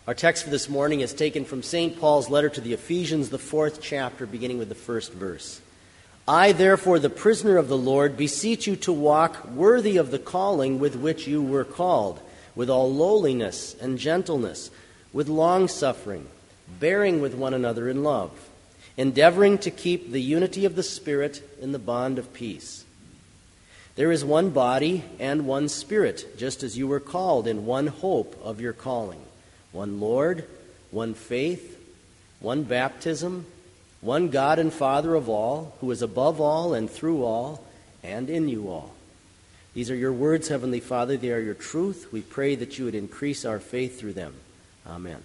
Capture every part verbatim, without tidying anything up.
Our text for this morning is taken from Saint Paul's letter to the Ephesians, the fourth chapter, beginning with the first verse. I, therefore, the prisoner of the Lord, beseech you to walk worthy of the calling with which you were called, with all lowliness and gentleness, with long-suffering, bearing with one another in love, endeavoring to keep the unity of the Spirit in the bond of peace. There is one body and one Spirit, just as you were called in one hope of your calling. One Lord, one faith, one baptism, one God and Father of all, who is above all and through all and in you all. These are your words, Heavenly Father. They are your truth. We pray that you would increase our faith through them. Amen.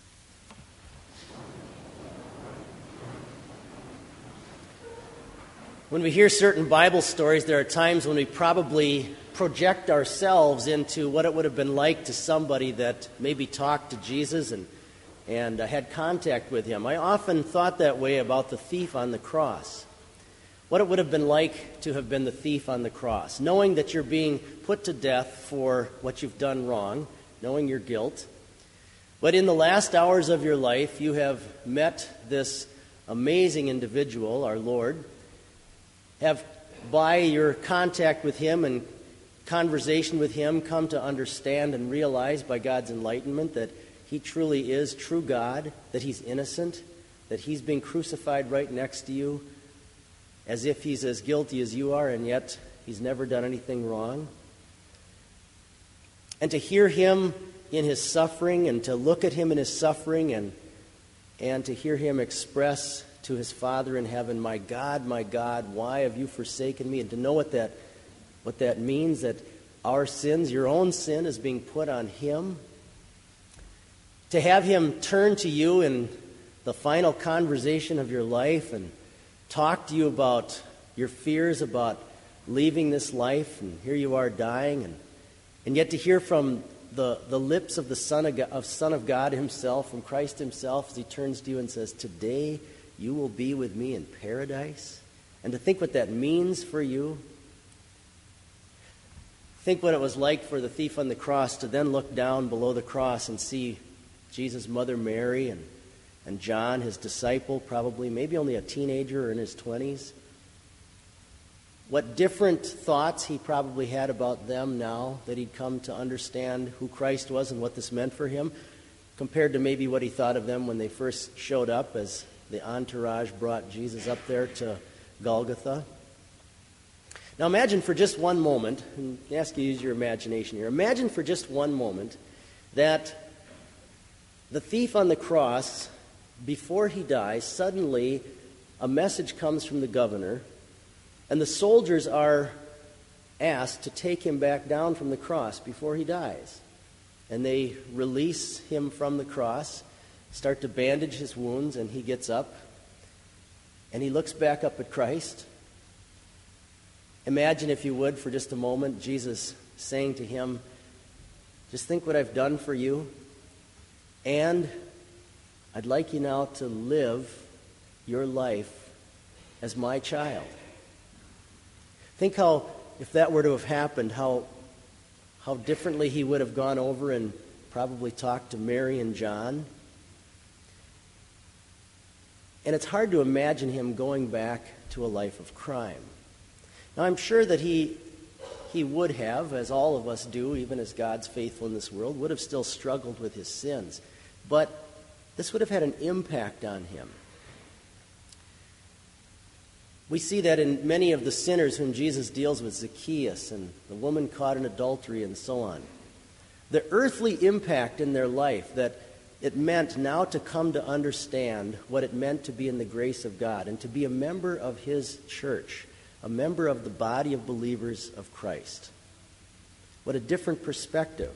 When we hear certain Bible stories, there are times when we probably project ourselves into what it would have been like to somebody that maybe talked to Jesus and, and uh, had contact with him. I often thought that way about the thief on the cross. What it would have been like to have been the thief on the cross, knowing that you're being put to death for what you've done wrong, knowing your guilt. But in the last hours of your life, you have met this amazing individual, our Lord, have, by your contact with him and conversation with him, come to understand and realize by God's enlightenment that he truly is true God, that he's innocent, that he's being crucified right next to you as if he's as guilty as you are, and yet he's never done anything wrong. And to hear him in his suffering and to look at him in his suffering and, and to hear him express to his Father in heaven, my God, my God, why have you forsaken me? And to know what that what that means, that our sins, your own sin, is being put on him. To have him turn to you in the final conversation of your life and talk to you about your fears about leaving this life, and here you are dying, and, and yet to hear from the, the lips of the Son of, God, of Son of God himself, from Christ himself, as he turns to you and says, today you will be with me in paradise. And to think what that means for you. Think what it was like for the thief on the cross to then look down below the cross and see Jesus' mother Mary and, and John, his disciple, probably, maybe only a teenager or in his twenties. What different thoughts he probably had about them now that he'd come to understand who Christ was and what this meant for him, compared to maybe what he thought of them when they first showed up as the entourage brought Jesus up there to Golgotha. Now imagine for just one moment, and I ask you to use your imagination here, imagine for just one moment that the thief on the cross, before he dies, suddenly a message comes from the governor, and the soldiers are asked to take him back down from the cross before he dies. And they release him from the cross, start to bandage his wounds, and he gets up, and he looks back up at Christ. Imagine, if you would, for just a moment, Jesus saying to him, just think what I've done for you, and I'd like you now to live your life as my child. Think how, if that were to have happened, how, how differently he would have gone over and probably talked to Mary and John. And it's hard to imagine him going back to a life of crime. Now, I'm sure that he he would have, as all of us do, even as God's faithful in this world, would have still struggled with his sins. But this would have had an impact on him. We see that in many of the sinners whom Jesus deals with, Zacchaeus and the woman caught in adultery and so on. The earthly impact in their life that it meant now to come to understand what it meant to be in the grace of God and to be a member of his church, a member of the body of believers of Christ. What a different perspective.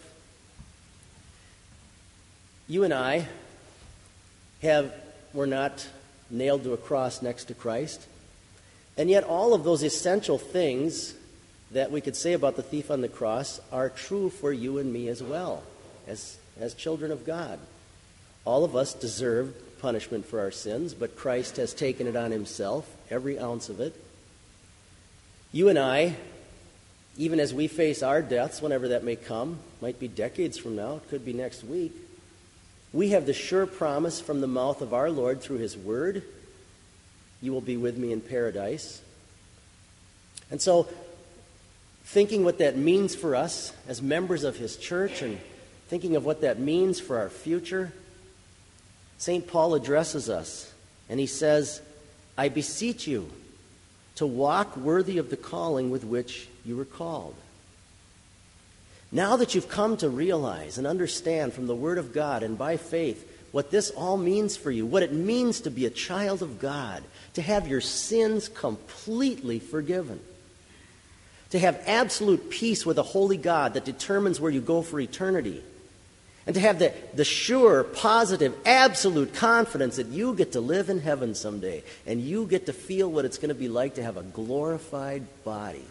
You and I have were not nailed to a cross next to Christ, and yet all of those essential things that we could say about the thief on the cross are true for you and me as well, as, as children of God. All of us deserve punishment for our sins, but Christ has taken it on himself, every ounce of it. You and I, even as we face our deaths, whenever that may come, might be decades from now, it could be next week, We have the sure promise from the mouth of our Lord through his word, you will be with me in paradise. And so, thinking what that means for us as members of his church and thinking of what that means for our future, Saint Paul addresses us and he says, I beseech you to walk worthy of the calling with which you were called. Now that you've come to realize and understand from the Word of God and by faith what this all means for you, what it means to be a child of God, to have your sins completely forgiven, to have absolute peace with a holy God that determines where you go for eternity, and to have the, the sure, positive, absolute confidence that you get to live in heaven someday, and you get to feel what it's going to be like to have a glorified body.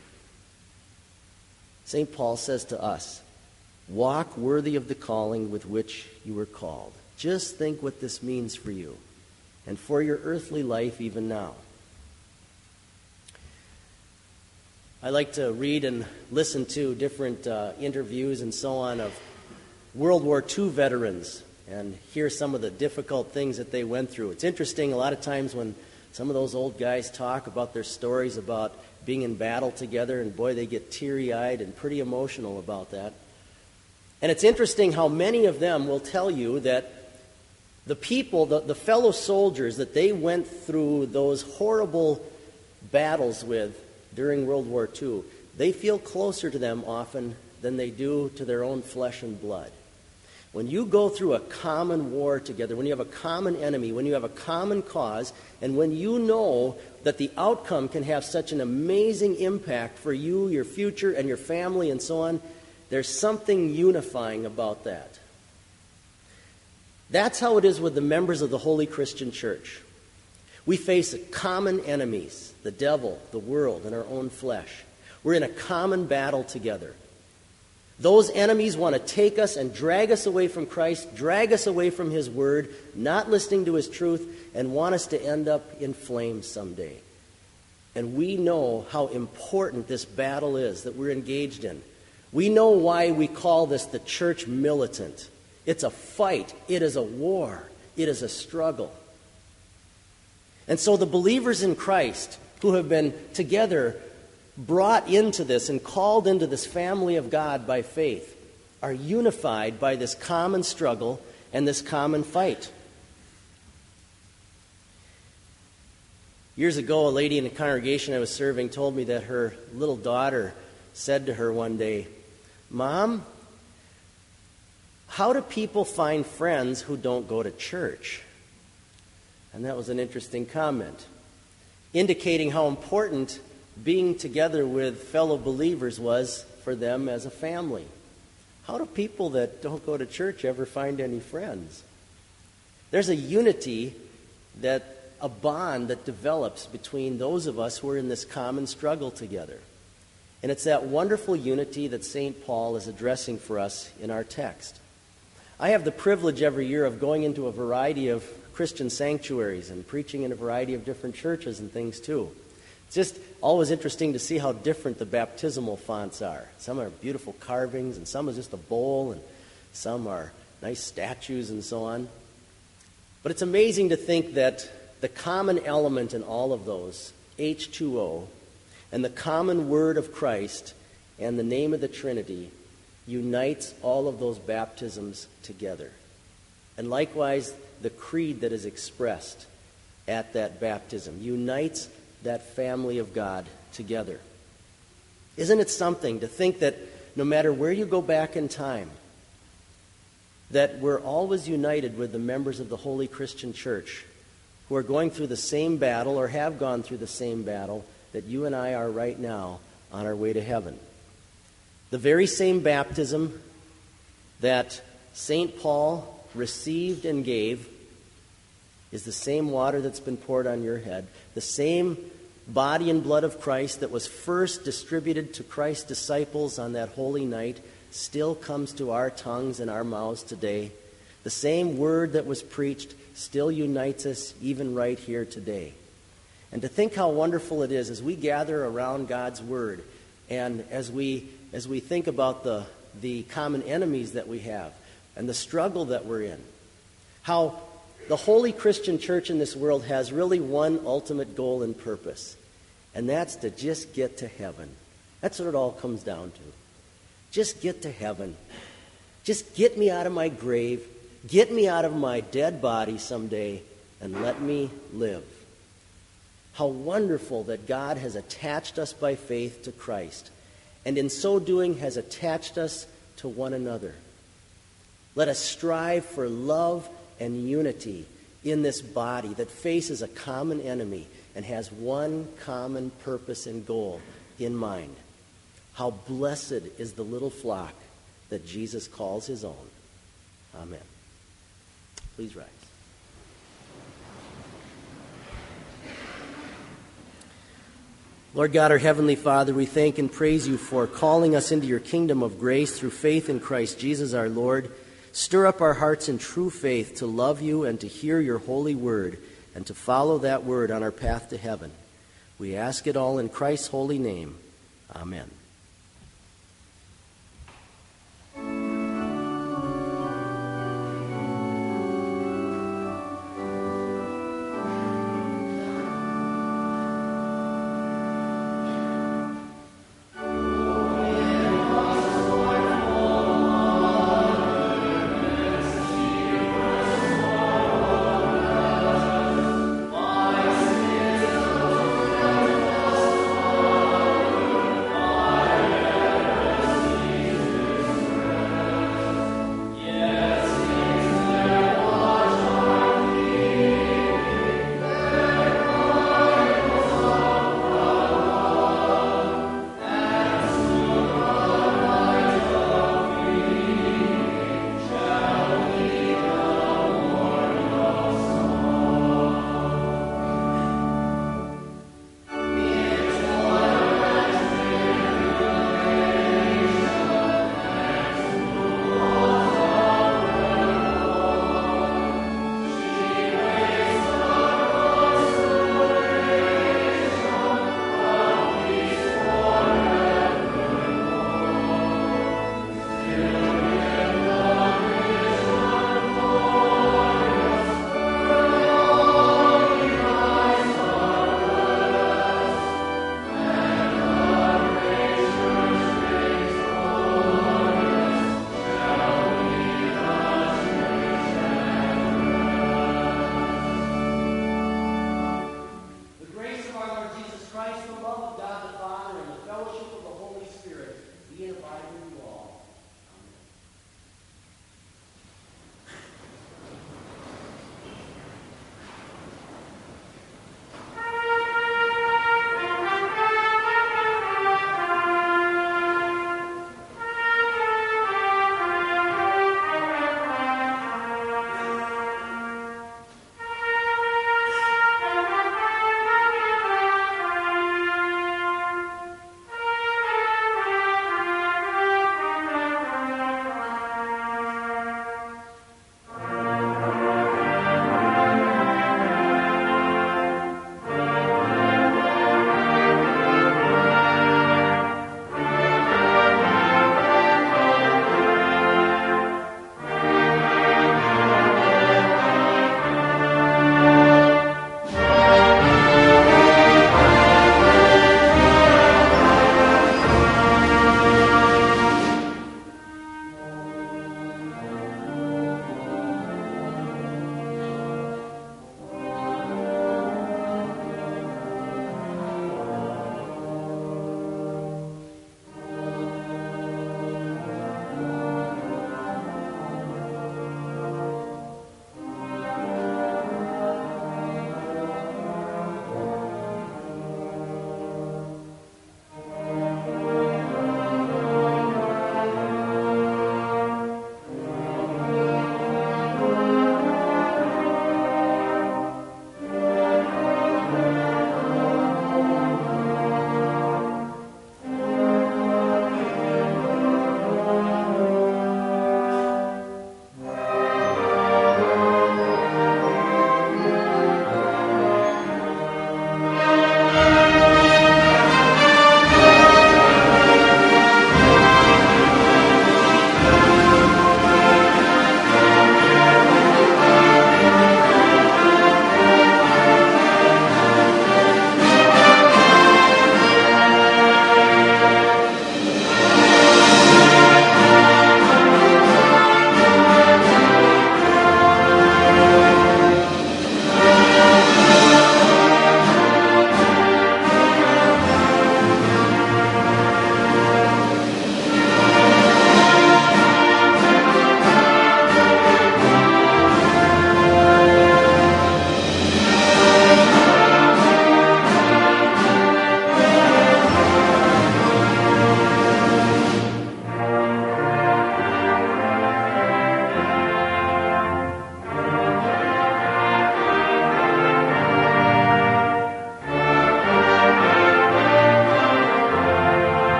Saint Paul says to us, walk worthy of the calling with which you were called. Just think what this means for you and for your earthly life even now. I like to read and listen to different uh, interviews and so on of World War Two veterans and hear some of the difficult things that they went through. It's interesting a lot of times when some of those old guys talk about their stories about being in battle together, and boy, they get teary-eyed and pretty emotional about that. And it's interesting how many of them will tell you that the people, the, the fellow soldiers that they went through those horrible battles with during World War Two, they feel closer to them often than they do to their own flesh and blood. When you go through a common war together, when you have a common enemy, when you have a common cause, and when you know that the outcome can have such an amazing impact for you, your future, and your family, and so on, there's something unifying about that. That's how it is with the members of the Holy Christian Church. We face common enemies, the devil, the world, and our own flesh. We're in a common battle together. Those enemies want to take us and drag us away from Christ, drag us away from his word, not listening to his truth, and want us to end up in flames someday. And we know how important this battle is that we're engaged in. We know why we call this the church militant. It's a fight. It is a war. It is a struggle. And so the believers in Christ who have been together brought into this and called into this family of God by faith are unified by this common struggle and this common fight. Years ago, a lady in a congregation I was serving told me that her little daughter said to her one day, "Mom, how do people find friends who don't go to church?" And that was an interesting comment, indicating how important being together with fellow believers was for them as a family. How do people that don't go to church ever find any friends? There's a unity, that a bond that develops between those of us who are in this common struggle together. And it's that wonderful unity that Saint Paul is addressing for us in our text. I have the privilege every year of going into a variety of Christian sanctuaries and preaching in a variety of different churches and things too. It's just always interesting to see how different the baptismal fonts are. Some are beautiful carvings, and some are just a bowl, and some are nice statues and so on. But it's amazing to think that the common element in all of those, H two O, and the common word of Christ and the name of the Trinity unites all of those baptisms together. And likewise, the creed that is expressed at that baptism unites that family of God together. Isn't it something to think that no matter where you go back in time, that we're always united with the members of the Holy Christian Church who are going through the same battle or have gone through the same battle that you and I are right now on our way to heaven. The very same baptism that Saint Paul received and gave is the same water that's been poured on your head, the same body and blood of Christ that was first distributed to Christ's disciples on that holy night still comes to our tongues and our mouths today. The same word that was preached still unites us even right here today. And to think how wonderful it is as we gather around God's word and as we as we think about the, the common enemies that we have, and the struggle that we're in. How the holy Christian church in this world has really one ultimate goal and purpose, and that's to just get to heaven. That's what it all comes down to. Just get to heaven. Just get me out of my grave, get me out of my dead body someday, and let me live. How wonderful that God has attached us by faith to Christ, and in so doing has attached us to one another. Let us strive for love and unity in this body that faces a common enemy and has one common purpose and goal in mind. How blessed is the little flock that Jesus calls his own. Amen. Please rise. Lord God, our Heavenly Father, we thank and praise you for calling us into your kingdom of grace through faith in Christ Jesus our Lord. Stir up our hearts in true faith to love you and to hear your holy word and to follow that word on our path to heaven. We ask it all in Christ's holy name. Amen.